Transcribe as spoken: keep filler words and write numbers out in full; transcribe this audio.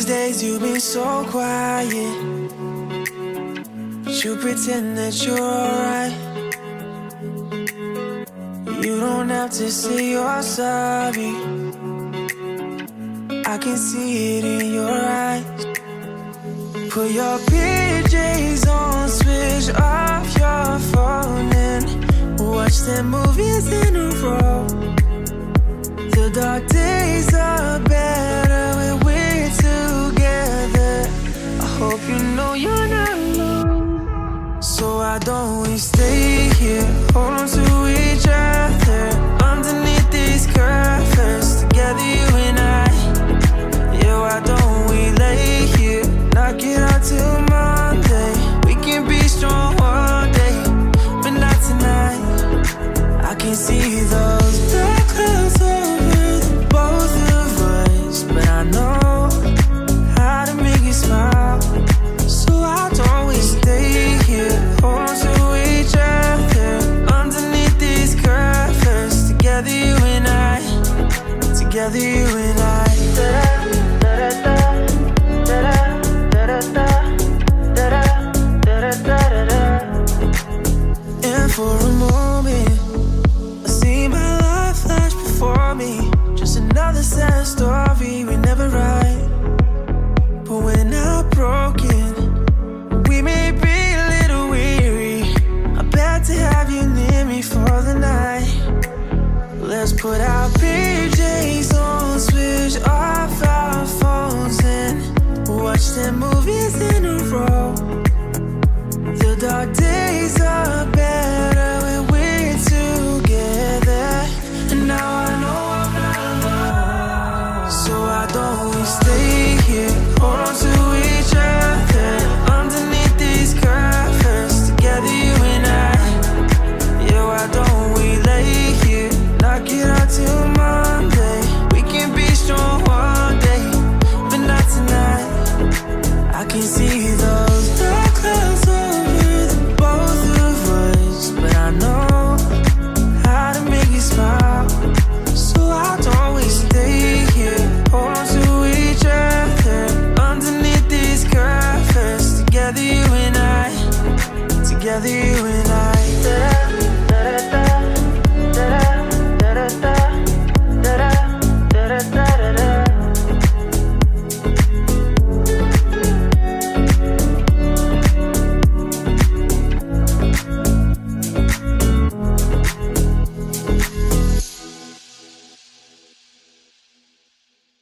days you've been so quiet, but you pretend that you're alright. You don't have to say you're sorry, I can see it in your eyes. Put your P Js on, switch off your phone and watch them movies in a row. The dark days are better when we're together. I hope you know you're not alone. So I don't we stay here, hold on to each other underneath these covers, together you and I. Yeah, why don't we lay here, knock it out till Monday. We can be strong one day, but not tonight. I can see those dark clouds over the both of us, but I know how to make you smile. So I don't we stay here, hold on to each other underneath these covers, together you and I, together you and I. And for a moment I see my life flash before me, just another sad story we never write. But we're not broken, we may be a little weary. I bet to have you near me for the night. Let's put our P Js on, switch off our phones and watch them movies in a row. The dark days are better when we're together, and now I know I'm not alone. So I don't we stay here, hold on to each other underneath these covers, together you and I. Yeah, why don't we lay here, knock it out till Monday. We can be strong one day, but not tonight. I can see those dark clouds over the both of us, but I know how to make you smile. So I don't we stay here, hold on to each other underneath these covers, together you and I, together you